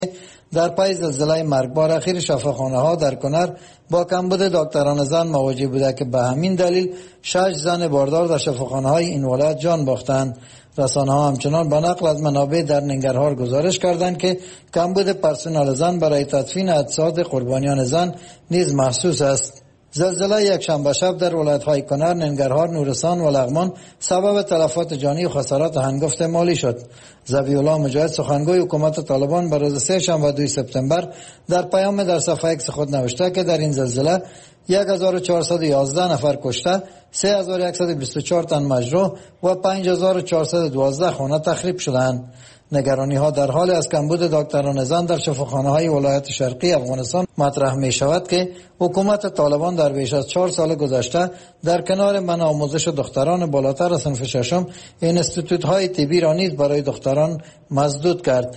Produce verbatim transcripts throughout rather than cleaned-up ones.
در پای زلزله مرگبار اخیر شفاخانه ها در کنر با کمبود دکتران زن مواجه بوده که به همین دلیل شش زن باردار در شفاخانه های این ولایت جان باختند. رسانه ها همچنان با نقل از منابع در ننگرهار گزارش کردند که کمبود پرسنل زن برای تدفین اجساد قربانیان زن نیز محسوس است. زلزله یک شنبه شب در ولایت‌های کنر، ننگرهار، نورستان و لغمان سبب تلفات جانی و خسارات هنگفت مالی شد. ذبیح الله مجاهد سخنگوی حکومت طالبان بر روز سه شنبه دوم سپتامبر در پیام در صفحه ایکس خود نوشته که در این زلزله یک هزار و چهارصد و یازده نفر کشته، سه هزار و صد و بیست و چهار تن مجروح و پنج هزار و چهارصد و دوازده خانه تخریب شدند. نگرانی ها در حال از کمبود دکتران زن در شفاخانه های ولایت شرقی افغانستان مطرح می شود که حکومت طالبان در بیش از چهار سال گذشته در کنار منع آموزش دختران بالاتر از صنف ششم اینستیتوت های طبی را نیز برای دختران مسدود کرد.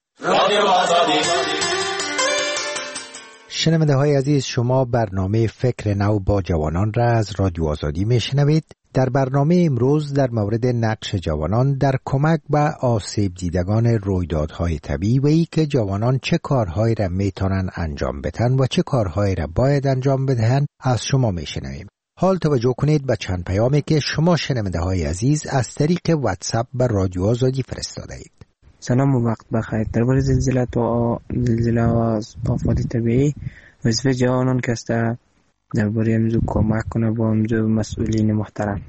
شنونده های عزیز، شما برنامه فکر نو با جوانان را از رادیو آزادی می شنوید. در برنامه امروز در مورد نقش جوانان در کمک به آسیب دیدگان رویدادهای طبیعی و ای که جوانان چه کارهایی را می توانند انجام بدهند و چه کارهایی را باید انجام بدهند از شما می شنویم. حال توجه کنید به چند پیامی که شما شنونده های عزیز از طریق واتساپ به رادیو آزادی فرستاده اید. سلام و وقت بخیر. درباره زلزله و زلزله و آفات طبیعی وظیفه جوانان که است درباره امروز کمک کنه با امروز مسئولین محترم.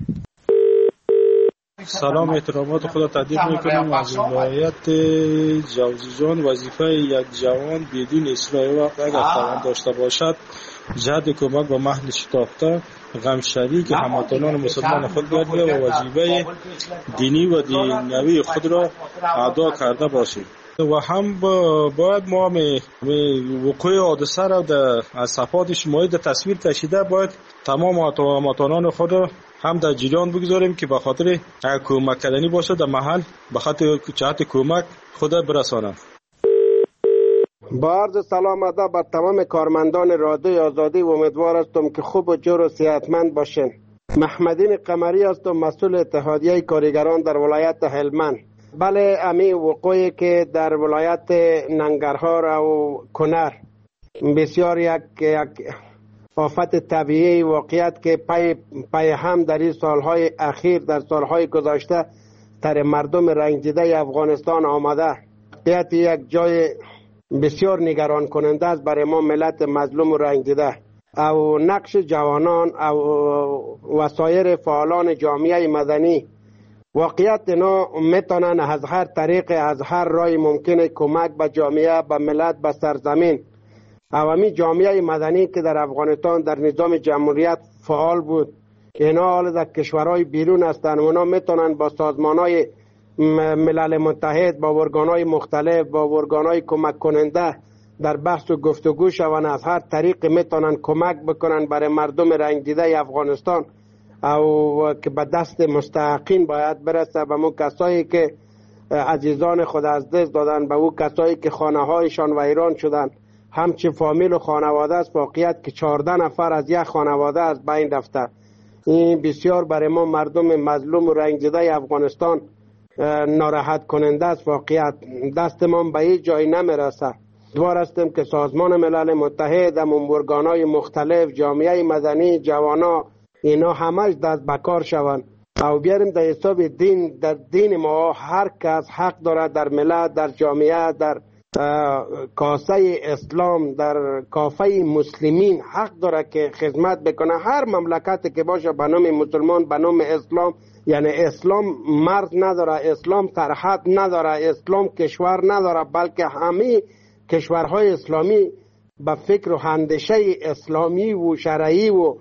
سلام، احترامات خدا تقدیم میکنم از ولایت جوزجان. وظیفه یک جوان بدون اصلاح وقت اگر توان داشته باشد جهت کمک به محل شتافته غم شریک هموطنان مسلمان خود گردید و وظیفه دینی و دینوی خود را ادا کرده باشید و هم باید ما وقوع حادثه را از صفحات اجتماعی در تصویر کشیده باید تمام هموطنان خود هم در جریان بگذاریم که به خاطر کمک کردنی باشه در محل به خاطر جهت کمک خود برسانند. با عرض سلام ادب بر تمام کارمندان رادیو آزادی و امیدوار هستم که خوب و جور و صحتمند باشین. محمدین قمری هستم، مسئول اتحادیه کارگران در ولایت هلمند. بله، امی وقوعی که در ولایت ننگرهار و کنر بسیار یک, یک آفت طبیعی واقعیت که پای, پای هم در این سالهای اخیر در سالهای گذشته در مردم رنجیده افغانستان آمده. واقعیت یک جای بسیار نگران کننده است برای ما ملت مظلوم و رنجیده. او نقش جوانان او وسایر فعالان جامعه مدنی واقعیت اینا میتونن از هر طریق از هر راه ممکنه کمک به جامعه به ملت به سرزمین عوامی جامعه مدنی که در افغانستان در نظام جمهوریت فعال بود اینا حال در کشورهای بیرون هستند و اینا میتونن با سازمانهای ملل متحد با ارگانهای مختلف با ارگانهای کمک کننده در بحث و گفتگو شوند، از هر طریق میتونن کمک بکنن برای مردم رنجیده افغانستان او که به دست مستحقین باید برسه به مو کسایی که عزیزان خود از دست دادن، به او کسایی که خانه هایشان ویران شدن، همچه فامیل و خانواده است. واقعیت که چهارده نفر از یک خانواده از بین رفته. این بسیار برای ما مردم مظلوم و رنجیده افغانستان ناراحت کننده است. واقعیت دست ما به هیچ جای نمیرسه. دوار هستیم که سازمان ملل متحد، ارگانهای مختلف، جامعه مدنی، جوانا اینا همش دست بکار شوند او بیاریم در حساب دین. در دین ما هر کس حق داره در ملت، در جامعه، در کاسه اسلام، در کافه مسلمین حق داره که خدمت بکنه. هر مملکتی که باشه به نام مسلمان، به نام اسلام، یعنی اسلام مرز نداره، اسلام سرحد نداره، اسلام کشور نداره، بلکه همه کشورهای اسلامی به فکر و اندیشه اسلامی و شرعی و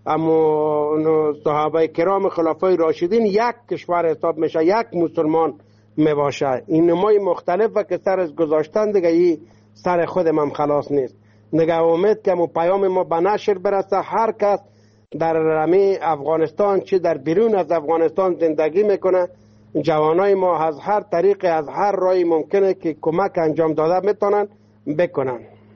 اما صحابه کرام خلفای راشدین یک کشور حساب میشه، یک مسلمان میباشه. این نمای مختلفه که سر از گذاشتن دیگه ای سر خودم هم خلاص نیست. نگه امید که مو پیام ما به نشر برسه. هر کس در رمی افغانستان چه در بیرون از افغانستان زندگی میکنه، جوانای ما از هر طریق از هر راهی ممکنه که کمک انجام داده میتونن بکنن.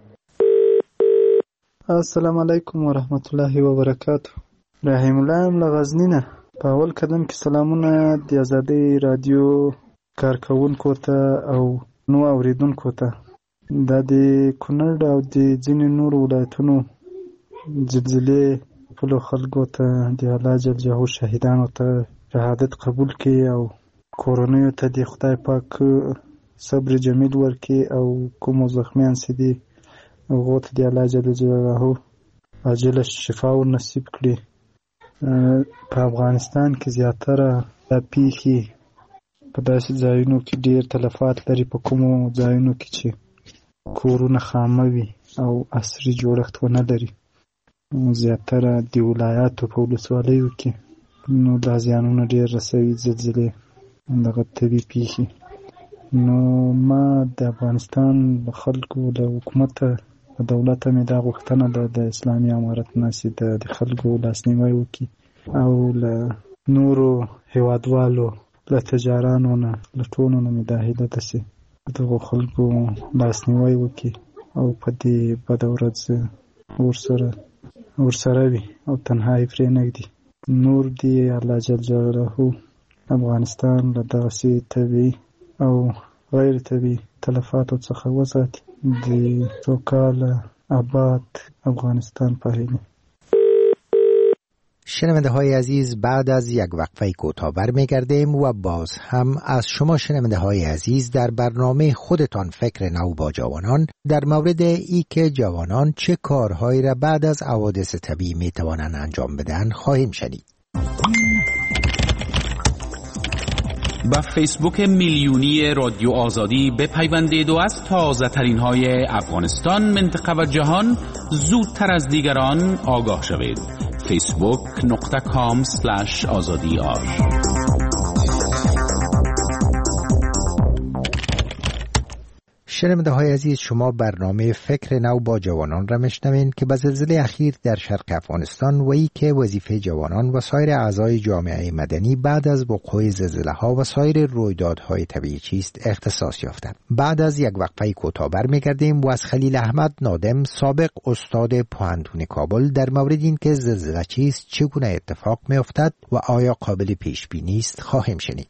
السلام علیکم و رحمت الله و برکاته. رحیم الله ام لغزنینه. په اول قدم کې سلامونه د آزادۍ رادیو کارکونکو ته او نو اوریدونکو ته. دا د کونړ او د ځینې نور ولایتونو زلزلې خپلو خلکو ته د الله جل جلاله شهیدانو ته شهادت قبول کړي او کورنیو ته د خدای پاک صبر جمیل ورکړي او کومو زخمیان چې دي هغو ته د الله جل جلاله عاجله شفا ورنصیب کړي. په افغانستان کې زیاتره دا پیښې په داسې ځایونو کې ډېر تلفات لري، په کومو ځایونو کې چې کورونه خامه وي او عصري جوړښت ونه لري. زیاتره د ولایاتو په ولسوالیو کې نو دا زیانونه ډېر رسوي، زلزلې، دغه طبیعي پیښې. نو ما د افغانستان له خلکو له حکومته د دولته مې دا غوښتنه ده د اسلامي امارت نه چې د خلکو لاسنیوی وکړي او له نورو هیوادوالو له تجارانو نه له ټولو نه مې دا هیله ده چې دغو خلکو لاسنیوی وکړي او په دې بده ورځ ورسره ورسره وي او تنها یې پرېنږدي. نور دې الله جل جلاله افغانستان له دغسې طبیعي او غیر طبیعي تلفاتو څخه وساتي. د سوکاله آباد افغانستان په هیله. شنونده های عزیز، بعد از یک وقفه کوتاه برمیگردیم و باز هم از شما شنونده های عزیز در برنامه خودتان فکر نو با جوانان در مورد ای که جوانان چه کارهایی را بعد از حوادث طبیعی می توانند انجام بدن خواهیم شنید. با فیسبوک میلیونی رادیو آزادی بپیوندید و از تازه ترین های افغانستان، منطقه و جهان زودتر از دیگران آگاه شوید. فیسبوک نقطه کام سلش آزادی آر. شنونده های عزیز، شما برنامه فکر نو با جوانان را میشنوید که به زلزله اخیر در شرق افغانستان و ای که وظیفه جوانان و سایر اعضای جامعه مدنی بعد از وقوع زلزله ها و سایر رویدادهای طبیعی چیست اختصاص یافته. بعد از یک وقفه کوتاه برمیگردیم و از خلیل احمد نادم، سابق استاد پوهنتون کابل، در مورد این که زلزله چیست، چگونه اتفاق میافتد و آیا قابل پیش بینی است خواهیم شنید.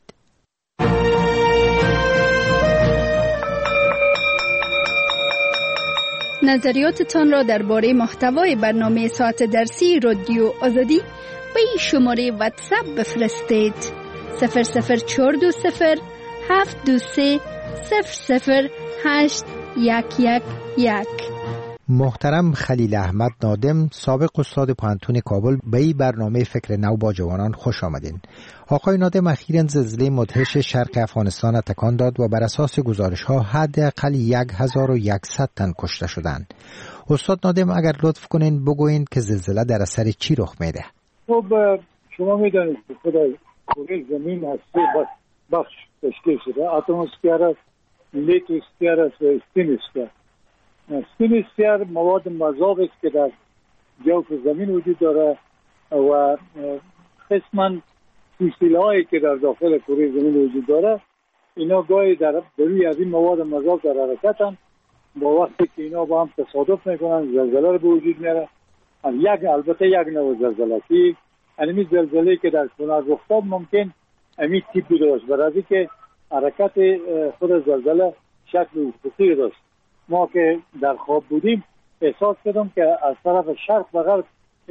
نظریاتتان را درباره محتوای برنامه ساعت درسی رادیو آزادی به این شماره واتساپ بفرستید: صفر صفر چهار دو صفر هفت دو سه صفر صفر هشت یک یک یک. محترم خلیل احمد نادم، سابق استاد پوهنتون کابل، به این برنامه فکر نو با جوانان خوش آمدین. آقای نادم، اخیراً زلزله مدهش شرق افغانستان تکان داد و بر اساس گزارش‌ها حداقل هزار و صد تن کشته شدند. استاد نادم، اگر لطف کنین بگوین که زلزله در اثر چی رخ میده؟ خب شما میدانید که خدای کره زمین از سه بخش تشکیل شده: اتمسفر است، لیتوسفر است و استینوسفر. استینوسفر مواد مذاب است که در جوف زمین وجود داره و قسماً فسیل‌هایی که در داخل کره زمین وجود داره، اینا گاهی در روی از این مواد مذاب در حرکتن. با وقتی که اینا با هم تصادف میکنن زلزله رو به وجود میاره. یک البته یک نوع زلزله که همین زلزله که در کنار رخ داد ممکن همین تیپی داشت، برای که حرکت خود زلزله شکل افقی داشت. ما که در خواب بودیم احساس کردم که از طرف شرق و غرب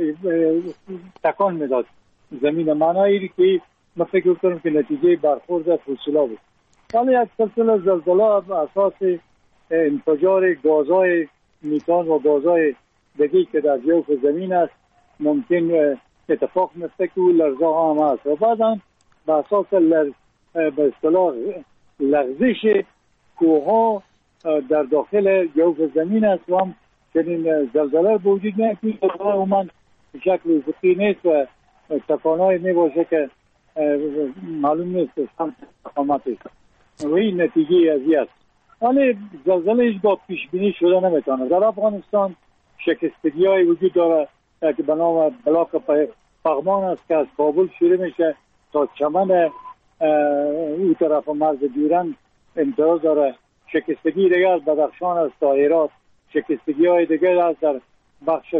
تکان میداد زمین. معنایی که من فکر کنم که نتیجه برخورد فسیلا بود. ولی یک سلسله زلزله به اساس انفجار گازهای میتان و گازهای دیگه که در جوف زمین است ممکن اتفاق میفته که لرزه ها هم هست و بعدا به اساس لرز به اصطلاح لغزش کوه ها در داخل جوف زمین است و هم چنین زلزله به وجود میاد که عموما به شکل افقی نیست و تکان‌های میباشه که معلوم نیست سمت تقامت است و این نتیجه ازی است. ولی زلزله هیچگاه پیش بینی شده نمیتونه. در افغانستان شکستگی های وجود داره که به نام بلاک پغمان است که از کابل شروع میشه تا چمن او طرف مرز دیرن امتداد داره. شکستگی دیگر از بدخشان است تا هرات. شکستگی های دیگر است در بخش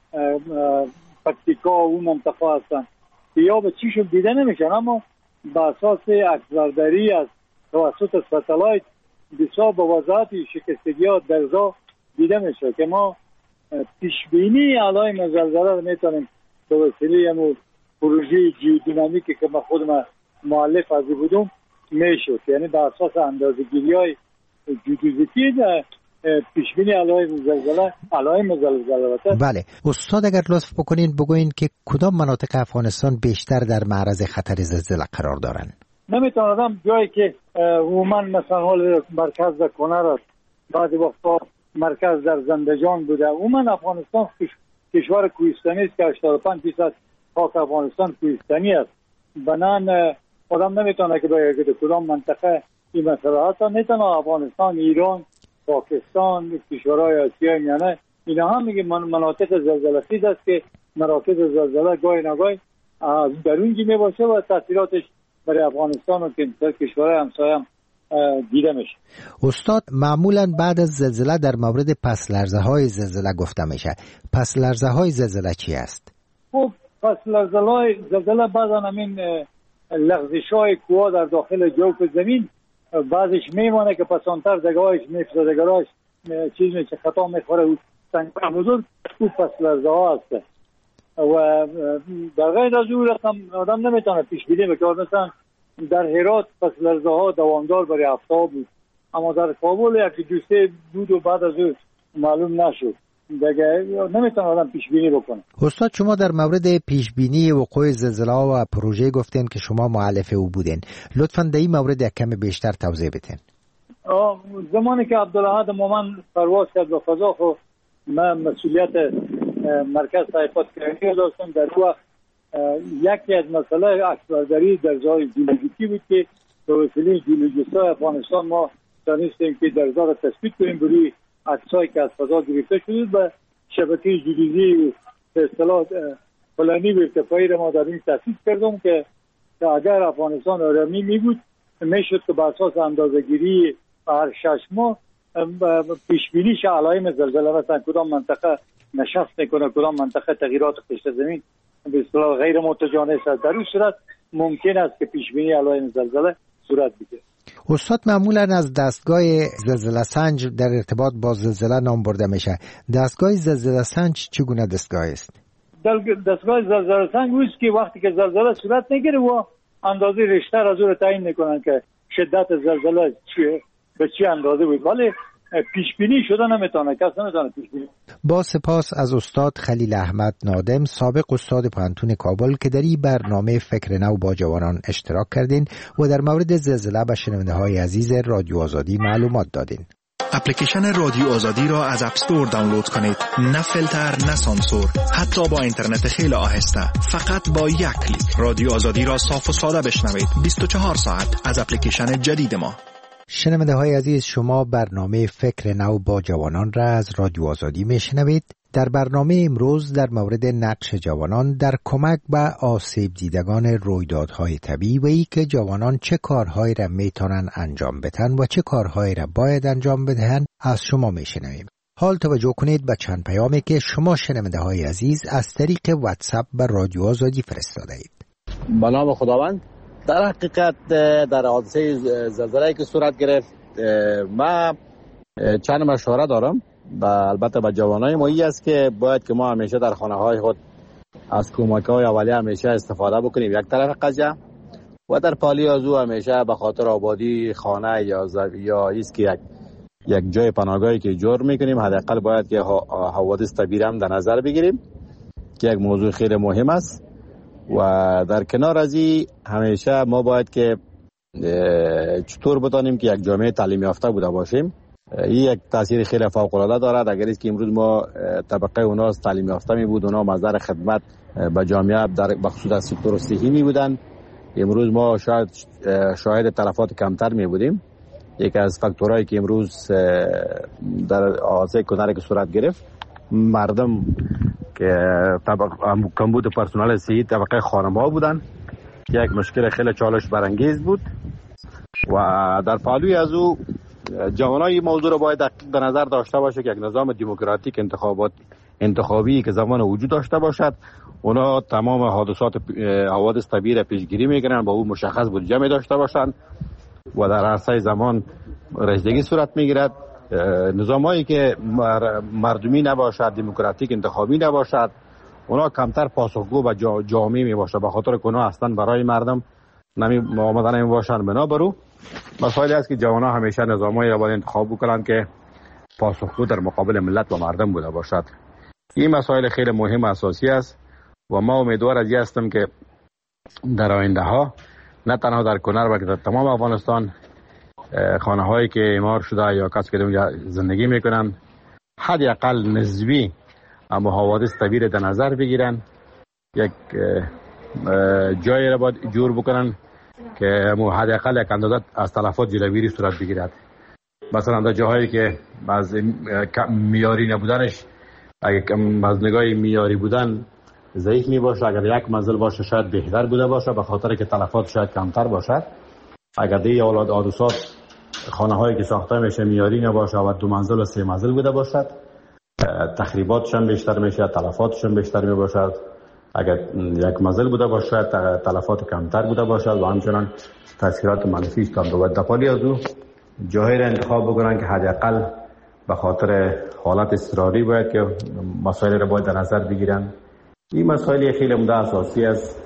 پکتیکا و اون منطقه هستند یا به چیشون دیده نمیشن، اما به اساس عکسبرداری از توسط ستلایت بسیار با وضاحت شکستگی ها در زا دیده میشه که ما پیشبینی علائم زلزله رو میتونیم به وسیله همون پروژه جیودینامیکی که ما خودم مؤلف ازی بودم میشد، یعنی بر اساس اندازه‌گیری های جیودیزیتی پیشبینی علائم زلزله علائم زلزله. بله استاد، اگر لطف بکنین بگوین که کدام مناطق افغانستان بیشتر در معرض خطر زلزله قرار دارن؟ نمیتونم جایی که عموما مثلا حال مرکز در کنر است، بعضی وقتا مرکز در زندجان بوده. عموما افغانستان کشور کوهستانی است که هشتاد و پنج درصد خاک افغانستان کوهستانی است. بنان آدم نمیتونه که بگه که کدام منطقه این مسئله هست. نمیتونه افغانستان، ایران، پاکستان، کشورهای آسیای میانه اینا هم میگه مناطق زلزله خیز است که مراکز زلزله گاهی نگاهی از درونجی میباشه و تاثیراتش برای افغانستان و کشورهای همسایه هم دیده میشه. استاد، معمولا بعد از زلزله در مورد پس لرزه های زلزله گفته میشه. پس لرزه های زلزله چی است؟ خب پس لرزه های زلزله بعضا همین لغزش های کوها در داخل جوف زمین بعضش میمانه که پسانتر دگاهش میفته، دگاهش چیز میشه خطا میخوره و سنگ بزرگ او پس لرزه ها هست. و در غیر از اون رقم آدم نمیتونه پیش بینی بکنه. مثلا در هرات پس لرزه ها دوامدار برای هفته بود، اما در کابل یکی دو سه بود و بعد از اون معلوم نشد. دیگه نمیتونه آدم پیش بینی بکنه. استاد، شما در مورد پیش بینی وقوع زلزله و پروژه گفتین که شما مؤلف او بودین. لطفاً در این مورد یک کم بیشتر توضیح بدین. زمانی که عبدالاحد مومن پرواز کرد به فضا، خب من مسئولیت مرکز تحقیقات کرنی داشتم. در وقت یکی از مسئله عکسبرداری در جای جیولوژیکی بود که به وسیله جیولوژیست‌های افغانستان ما دانستیم که در زا را تثبیت کنیم بروی عکسایی که از فضا گرفته شده و شبکه جیولوژی به اصطلاح پلانی و ارتفاعی را ما در این تأسیس کردم که اگر افغانستان آرامی می بود میشد که بر اساس اندازه‌گیری هر شش ماه پیشبینیش علائم زلزله مثلا کدام منطقه نشست میکنه، کدام منطقه تغییرات پشت زمین به اصطلاح غیر متجانس است. در این صورت ممکن است که پیشبینی علائم زلزله صورت بگیرد. استاد، معمولا از دستگاه زلزله سنج در ارتباط با زلزله نام برده میشه. دستگاه زلزله سنج چگونه دستگاه است؟ دستگاه زلزله سنج اوست که وقتی که زلزله صورت میگیره و اندازه ریشتر از اون تعیین میکنن که شدت زلزله چیه به چه اندازه بود، ولی پیش بینی شده نمیتونه، کس نمیتونه پیش بینی. با سپاس از استاد خلیل احمد نادم، سابق استاد پانتون کابل که در این برنامه فکر نو با جوانان اشتراک کردین و در مورد زلزله به شنونده های عزیز رادیو آزادی معلومات دادین. اپلیکیشن رادیو آزادی را از اپ استور دانلود کنید. نه فیلتر، نه سانسور، حتی با اینترنت خیلی آهسته. فقط با یک کلیک رادیو آزادی را صاف و ساده بشنوید. بیست و چهار ساعت از اپلیکیشن جدید ما. شنونده های عزیز، شما برنامه فکر نو با جوانان را از رادیو آزادی میشنوید. در برنامه امروز در مورد نقش جوانان در کمک به آسیب دیدگان رویدادهای طبیعی و ای که جوانان چه کارهایی را میتونن انجام بدن و چه کارهایی را باید انجام بدهند از شما میشنویم. حال توجه کنید به چند پیامی که شما شنونده های عزیز از طریق واتساپ به رادیو آزادی فرستاده اید. به نام خداوند. در حقیقت در حادثه زلزله که صورت گرفت ما چند مشوره دارم و البته به جوانای ما ای است که باید که ما همیشه در خانه های خود از کمک های اولیه همیشه استفاده بکنیم یک طرف قضیه و در پالی از او همیشه به خاطر آبادی خانه یا یا ایست که یک یک جای پناهگاهی که جور میکنیم حداقل باید که حوادث طبیعی هم در نظر بگیریم که یک موضوع خیلی مهم است. و در کنار از این همیشه ما باید که چطور بدانیم که یک جامعه تعلیم یافته بوده باشیم. این یک تاثیر خیلی فوق العاده دارد. اگر است که امروز ما طبقه اوناس تعلیم یافته می بود، اونا مصدر خدمت به جامعه در بخصوص سکتور صحی می بودن، امروز ما شاید شاهد تلفات کمتر می بودیم. یکی از فاکتورهایی که امروز در حادثه کنر که صورت گرفت مردم که طبق کمبود پرسنل صحی طبقه خانم‌ها بودن، یک مشکل خیلی چالش برانگیز بود و در پالوی از او جوانای موضوع را باید دقیق به نظر داشته باشه که یک نظام دموکراتیک انتخابات انتخابی که زمان وجود داشته باشد. اونا تمام حادثات حوادث طبیعی را پیشگیری میکنن، با او مشخص بودجه می داشته باشند و در عرصه زمان رسیدگی صورت میگیرد. نظامایی که مردمی نباشد، دموکراتیک انتخابی نباشد، اونا کمتر پاسخگو و جامعی می باشد، به خاطر که اونا اصلا برای مردم نمی آمدن نمی باشند. بنابرو مسائلی است که جوانان همیشه نظامایی را باید انتخاب بکنند که پاسخگو در مقابل ملت و مردم بوده باشد. این مسائل خیلی مهم و اساسی است و ما امیدوار از این هستم که در آینده ها نه تنها در کنر بلکه در تمام افغانستان خانه هایی که اعمار شده یا کسی که در زندگی میکنن حداقل نسبی اما حوادث طبیعی در نظر بگیرن، یک جایی را باید جور بکنن که حداقل یک اندازه از تلفات جلوگیری صورت بگیرد. مثلا در جاهایی که از میاری نبودنش، اگه از نگاه میاری بودن ضعیف می باشه، اگر یک منزل باشه شاید بهتر بوده باشه به خاطر که تلفات شاید کمتر باشد. اگر دی اولاد حادثات خانه هایی که ساخته میشه میاری نباشه و دو منزل و سه منزل بوده باشد، تخریباتشان بیشتر میشه، تلفاتشان بیشتر می باشد. اگر یک منزل بوده باشه شاید تلفات کمتر بوده باشد و همچنان تاثیرات منفی کم بود. دپالی از او جایی را انتخاب بکنن که حداقل به خاطر حالت اضطراری باید که مسائل را باید در نظر بگیرن. این مسائل خیلی مده اساسی است.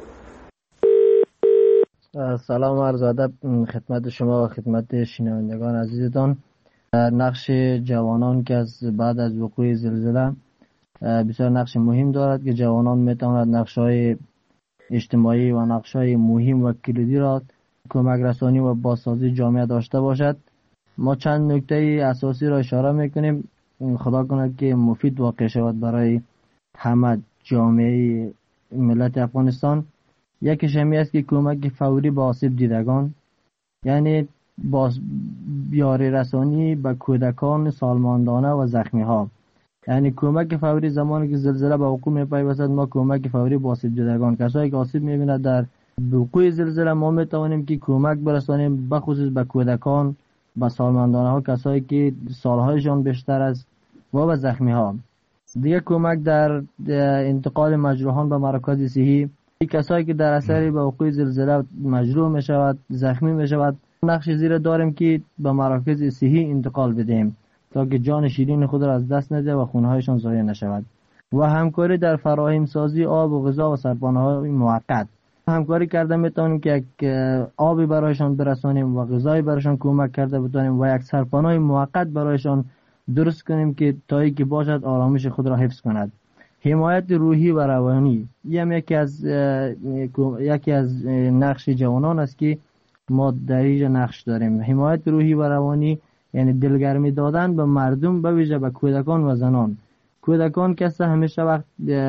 سلام عرض ادب خدمت شما و خدمت شنوندگان عزیزتان. نقش جوانان که از بعد از وقوع زلزله بسیار نقش مهم دارد که جوانان میتواند نقش‌های اجتماعی و نقش‌های مهم و کلیدی را کمک رسانی و بازسازی جامعه داشته باشد. ما چند نکته اساسی را اشاره میکنیم، خدا کند که مفید واقع شود برای همه جامعه ملت افغانستان. یکیش همی است که کمک فوری به آسیب دیدگان، یعنی باز بیاری رسانی به کودکان سالمندانه و زخمی ها. یعنی کمک فوری زمانی که زلزله به وقوع میپیوستد ما کمک فوری به آسیب دیدگان، کسایی که آسیب میبیند در وقوع زلزله ما میتوانیم که کمک برسانیم بخصوص به کودکان، به سالمندانه ها، کسایی که سالهایشان بیشتر است و به زخمی ها. دیگه کمک در انتقال مجروحان به مراکز صحی، کسایی که در اثر به وقوع زلزله مجروح می شود، زخمی می شود، نقش زیر داریم که به مراکز صحی انتقال بدهیم تا که جان شیرین خود را از دست نده و خونهایشان ضایع نشود. و همکاری در فراهم سازی آب و غذا و سرپناه‌های موقت. همکاری کرده میتونیم که یک آبی برایشان برسانیم و غذایی برایشان کمک کرده بتونیم و یک سرپناه موقت برایشان درست کنیم که تایی که باشد آرامش خود را حفظ کند. حمایت روحی و روانی این یکی از یکی از نقش جوانان است که ما در اینجا نقش داریم. حمایت روحی و روانی یعنی دلگرمی دادن به مردم، به ویژه به کودکان و زنان. کودکان کسی همیشه وقت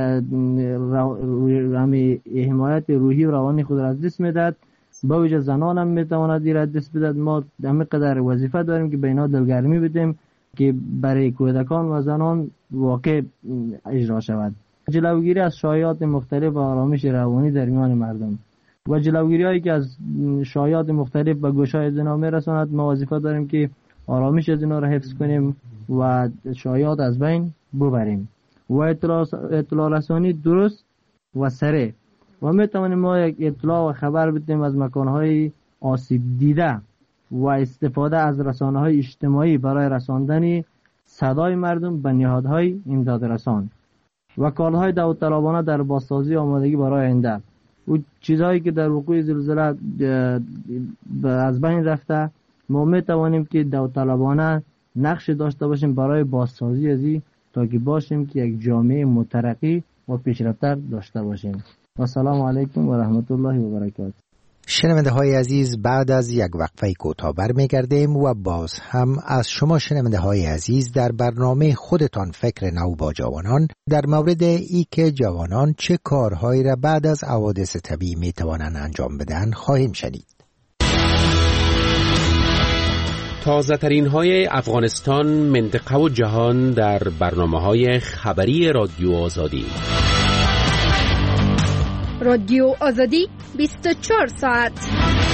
رمی حمایت روحی و روانی خود را از دست میدهد، به ویژه زنان هم میتواند این را دست بدهد. ما همه قدر وظیفه داریم که به اینا دلگرمی بدیم که برای کودکان و زنان واقع اجرا شود. جلوگیری از شایعات مختلف و آرامش روانی در میان مردم و جلوگیری هایی که از شایعات مختلف به گوشهای زنا میرساند، ما وظیفه داریم که آرامش زنا را حفظ کنیم و شایعات از بین ببریم و اطلاع رسانی درست و سریع و میتوانیم ما یک اطلاع و خبر بدیم از مکانهای آسیب دیده و استفاده از رسانه‌های اجتماعی برای رساندن صدای مردم به نهادهای امداد رسان و کارهای داوطلبانه در بازسازی آمادگی برای آینده و چیزهایی که در وقوع زلزله از بین رفته، ما میتوانیم که داوطلبانه نقش داشته باشیم برای بازسازی از این تا که باشیم که یک جامعه مترقی و پیشرفته داشته باشیم. و السلام علیکم و رحمت الله و برکاته. شنونده های عزیز، بعد از یک وقفه کوتاه برمیگردیم و باز هم از شما شنونده های عزیز در برنامه خودتان فکر نو با جوانان در مورد ای که جوانان چه کارهایی را بعد از حوادث طبیعی می توانند انجام بدن خواهیم شنید. تازه ترین های افغانستان، منطقه و جهان در برنامه های خبری رادیو آزادی. رادیو آزادی بیست و چهار ساعت.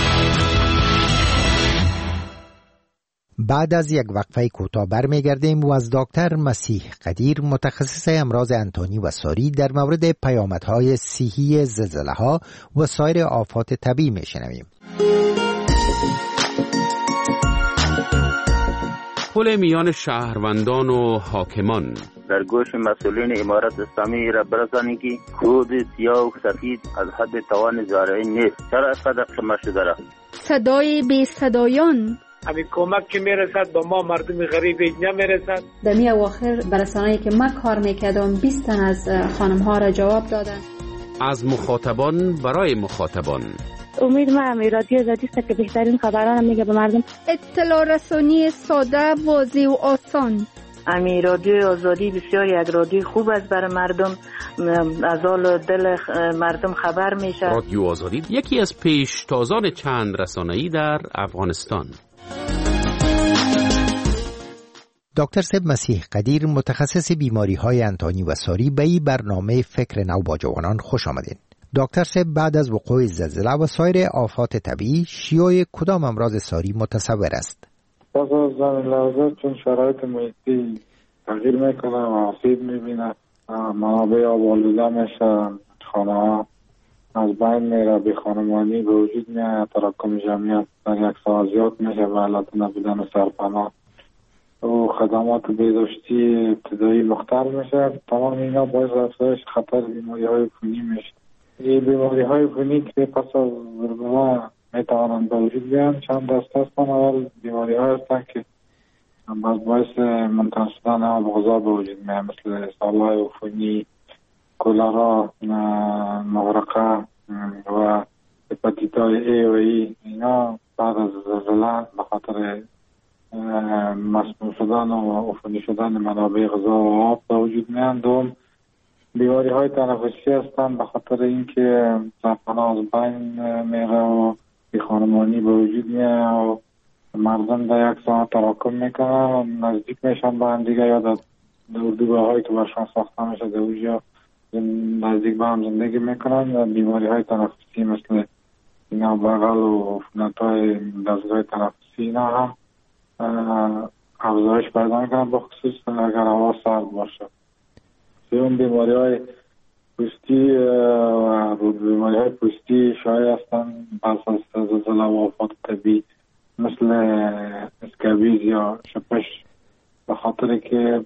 بعد از یک وقفه کوتاه برمیگردیم و از دکتر مسیح قدیر، متخصص امراض انتانی و ساری، در مورد پیامدهای صحی زلزله‌ها و سایر آفات طبیعی میشنویم. تداخل میان شهروندان و حاکمان. در گوش مسئولین امارت اسلامی را برسانید که کود سیاه و سفید از حد توان زارعین نیست. چرا افقدر شما شده را؟ صدای بی صدایان. همین کمک که میرسد با ما مردم غریب نمیرسد. دمی اواخر برسانه‌ای که من کار میکردم بیست تن از خانم ها را جواب دادن. از مخاطبان برای مخاطبان. امید ما همی رادیو آزادی است که بهترین خبران میگه به مردم. اطلاع رسانی ساده، واضح و آسان. امی رادیو آزادی بسیار یک رادیو خوب است برای مردم، از حال دل مردم خبر میشه. رادیو آزادی یکی از پیشتازان چند رسانه‌ای در افغانستان. دکتر سب مسیح قدیر، متخصص بیماری های انتانی و ساری، به این برنامه فکر نو با جوانان خوش آمدین. دکتر سب، بعد از وقوع زلزله و سایر آفات طبیعی شیوع کدام امراض ساری متصور است؟ پس از زمین لرزه چون شرایط محیطی تغییر میکنه و آسیب میبینه، منابع آب آلوده میشه، خانه ها از بین میره، بی خانمانی به وجود میاد، تراکم جمعیت در یک ساعت زیاد میشه و علت نبودن سرپناه و خدمات بهداشتی ابتدایی مختل میشه. تمام اینا باعث افزایش خطر بیماری های عفونی میشه. این بیماری های عفونی که پس از زلزله میتوانند به وجود بیان چند دسته هستند. اول بیماری های هستند که باعث منتقل شدن آب غذا به وجود میاد، مثل سالهای عفونی، کولرا، مغرقه و هپاتیت ای و ای. اینا بعد از زلزله به خاطر مسموم شدن و عفونی شدن منابع غذا و آب به وجود میان. دوم بیماری های تنفسی هستند به خاطر اینکه سرپناه از بین میره و بی خانمانی به وجود میاد و مردم در یک ساعت تراکم میکنن، نزدیک میشن به هم دیگه یا در اردوگاه هایی که برشان ساخته میشه در اونجا نزدیک به هم زندگی میکنن. بیماری های تنفسی مثل اینا بغل و عفونت های دستگاه تنفسی اینا هم افزایش پیدا میکنن، به خصوص اگر هوا سرد باشه. سوم بیماری های پوستی و بیماری های پوستی شایع هستند پس از زلزله و آفات طبیعی مثل اسکابیز یا شپش، به خاطر که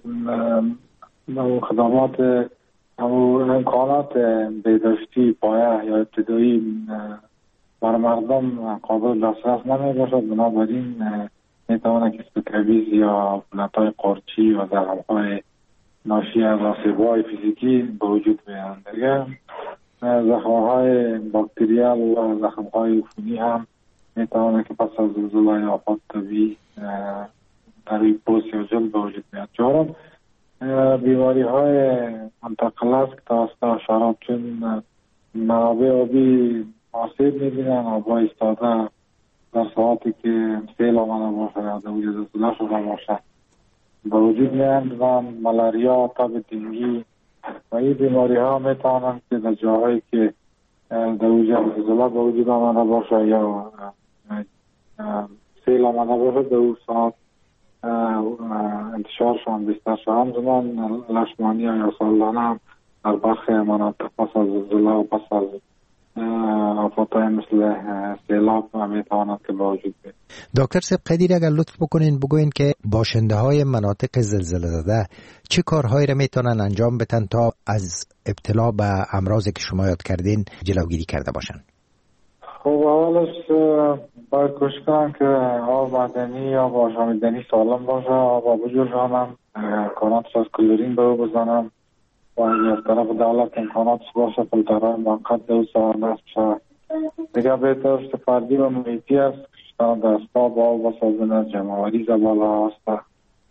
خدمات امکانات بهداشتی پایه یا ابتدایی برای مردم قابل دسترس نمی باشد. بنابراین میتواند که اسکابیز یا عفونت‌های قارچی یا زخم‌های ناشی از آسیب‌های فیزیکی به وجود بیایند. دیگه زخم‌های باکتریال و زخم‌های عفونی هم میتواند که پس از زلزله یا آفات طبیعی در روی پوست یا جلد به وجود بیاد. چهارم بیماری‌های منتقل است که توسط حشرات، چون منابع آبی آسیب می‌بینند، آب‌های ایستاده در ساعتی که سیل آمده باشه یا در وجود زلزله شده باشه به وجود میاند و ملاریا، تب دنگی و این بیماری ها میتوانند که در جاهایی که در وجود زلزله به وجود آمده باشه یا سیل آمده باشه در اون ساعت انتشارشان بیشتر شد. همچنان لشمانیا یا سالانه هم در برخی مناطق پس از زلزله و پس از آفاتهای مثل سیلاب و میتواند که به وجود بیاد. دکتر سب قدیر، اگر لطف بکنین بگوین که باشنده های مناطق زلزله زده چه کارهایی را میتونن انجام بدن تا از ابتلا به امراضی که شما یاد کردین جلوگیری کرده باشن؟ خب اولش باید کوشش کنم که آب معدنی یا آشامیدنی سالم باشه، آب بجوشانم، امکاناتش از کلورین به او بزنم و از طرف دولت امکاناتش باشه فیلترهای موقت به او سوارده بشه. دیگه بهترش فردی و محیطی است که دستا با آب بسازنه، جمعوری زباله هسته.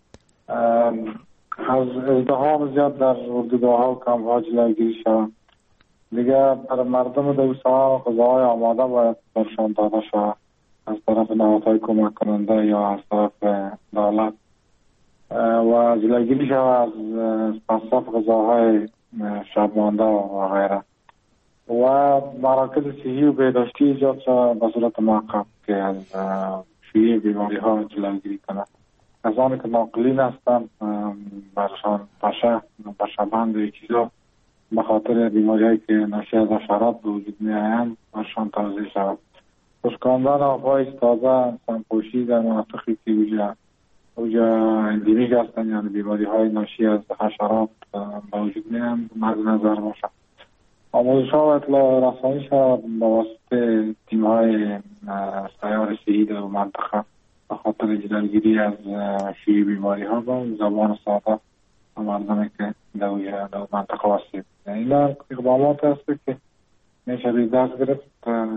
از ازدحام زیاد در اردوگاه ها و کمپ ها جلوگیری شود. دیگه برای مردم در ساعت غذاهای آماده باید برشان داده شود از طرف نهادهای کمک کننده یا از طرف دولت و جلوگیری شود از مصرف غذاهای شبمانده و غیره و مراکز صحی و بهداشتی ایجاد شود به صورت موقت که از شیوع بیماری ها جلوگیری کنند. کسانی که ناقلین هستند برشان پشه پشه‌بند و چیزا به خاطر بیماری‌هایی که ناشی از حشرات به وجود می‌آیند برشان توضیح شود. خشکاندن آب‌های ایستاده، سمپوشی در مناطقی که وجود اوجا اندیمیک هستن، یعنی بیماری های ناشی از حشرات به وجود میان مد نظر باشه. آموزش ها و اطلاع رسانی شود با واسطه تیم های سیار صحی در منطقه به خاطر جلوگیری از شیوع بیماری ها با زبان ساده و مردمی که در منطقه واسطه. این اقدامات هست که میشه روی دست گرفت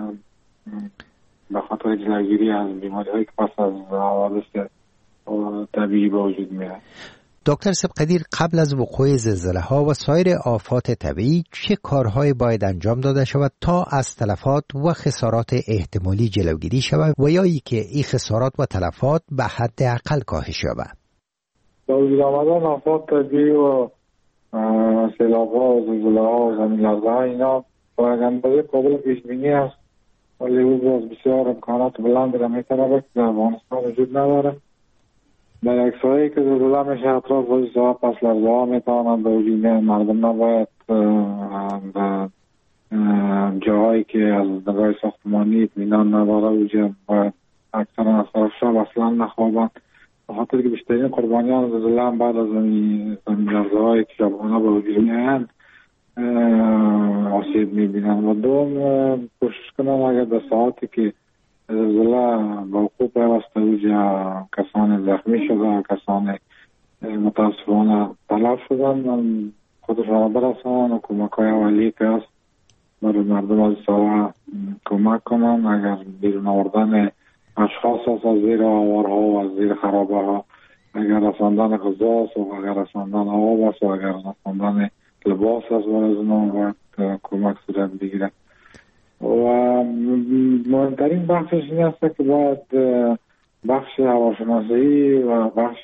به خاطر جلوگیری از بیماری هایی که پس از حوادث طبیعی به وجود میاد. دکتر سبقدیر، قبل از وقوع زلزله ها و سایر آفات طبیعی چه کارهای باید انجام داده شود تا از تلفات و خسارات احتمالی جلوگیری شود و یا ای که این خسارات و تلفات به حد اقل کاهش یابد؟ با وجود آمدن آفات طبیعی و سیلاب ها و زلزله ها و زمین لرزه ها اینا باید اندازه قابل پیش بینی است، ولی او باز بسیار امکانات بلند را میتونه که در افغانستان وجود نداره. در اکسایی که زلزله میشه اطراف وجود ها پس لرزه ها میتوانند به وجود میان. مردم نباید در جاهایی که از نگاه ساختمانی اطمینان نداره وجود باید اکثرا از طرفشاب اصلا نخوابند، به خاطر که بیشترین قربانیان زلزله هم بعد از زمین لرزه هایی که شبانه به وجود میان آسیب میبینن. و دوم کوشش کنن اگر در ساعتی که زلزله به وقوع پیوسته اوجا کسان زخمی شده، کسان متاسفانه تلف شدن، خودشان برسانن و کمک های اولیه که هست برای مردم از ساعه کمک کنن. اگر بیرون آوردن اشخاص هست از زیر آوارها و از زیر خرابه ها، اگر رساندن غذا است و اگر رساندن آب است و اگر رساندن لباس است برای اونا باید کمک صورت بگیره. و مهمترین بخشش این است که باید بخش هواشناسی و بخش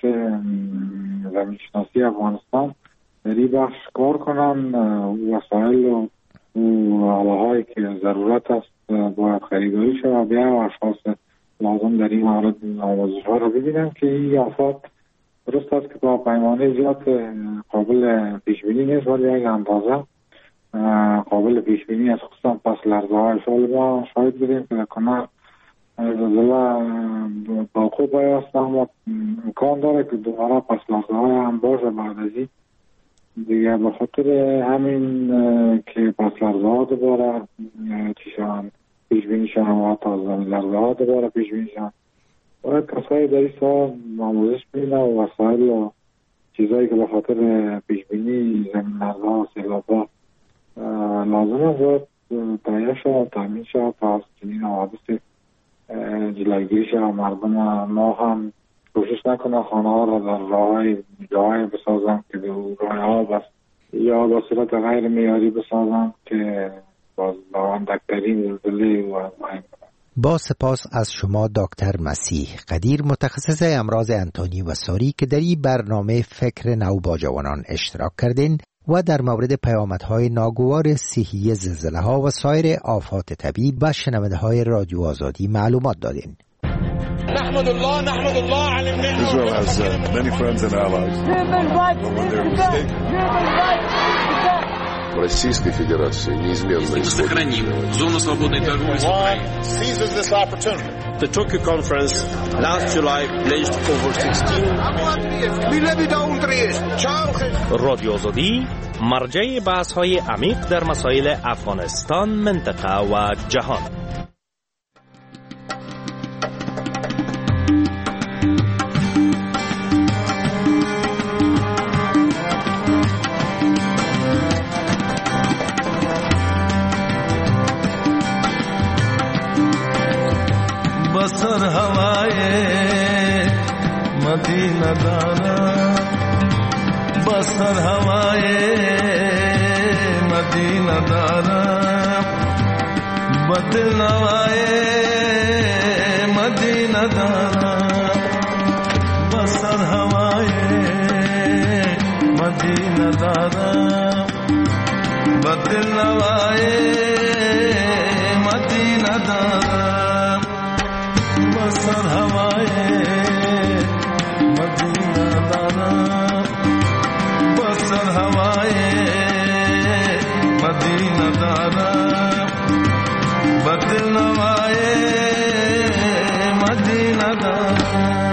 زمینشناسی افغانستان در این بخش کار کنن، وسایل و آله‌هایی که ضرورت است باید خریداری شود و بیا اشخاص لازم در این مورد آموزش ها رو ببینن که این آفات درست است که با پیمانه زیاد قابل پیش بینی نیست، ولی یک اندازه قابل پیش بینی است، خصوصا پس لرزه های سال ما شاید بودیم که در کنار زلزله باقو بایست، اما امکان داره که دوباره پس لرزه های هم باشه بعد از این دیگه. به خاطر همین که پس لرزه ها دوباره چیشان پیش بینی شن و حتی از زمین لرزه ها دوباره پیش بینی شن، باید کسایی در این سال آموزش بینه و وسایل و چیزایی که به خاطر پیش بینی زمین لرزه ها و سیلاب ها لازم است باید تهیه شد، تامین شد تا از چنین حوادث جلوگیری شد. مردم ما هم کوشش نکنه خانه ها را در راههای جاهای بسازن که راه آب است یا با صورت غیر معیاری بسازن که باز با اندکترین زلزله و مهم. با سپاس از شما دکتر مسیح قدیر، متخصص امراض انتانی و ساری که در این برنامه فکر نو با جوانان اشتراک کردین و در مورد پیامدهای ناگوار صحی زلزله ها و سایر آفات طبیعی به شنونده های رادیو آزادی معلومات دادین. نحمد الله نحمد الله على النعمة. Israel has uh, many friends and allies. В Российской Федерации неизменно исходит. Зону свободной торговли с Украиной. Seizes this opportunity. The Tokyo Conference last July pledged over sixteen. رادیو آزادی مرجع بحث‌های عمیق در مسائل افغانستان، منطقه و جهان. बसर हवाए मदीना दाना, बसर हवाए मदीना दाना, बदल नवाए मदीना दाना, बसर हवाए मदीना दाना, बदल नवाए मदीना दाना, बसर हवाए मदीना दाना, बसर हवाए मदीना दाना, बदल नवाए मदीना दाना.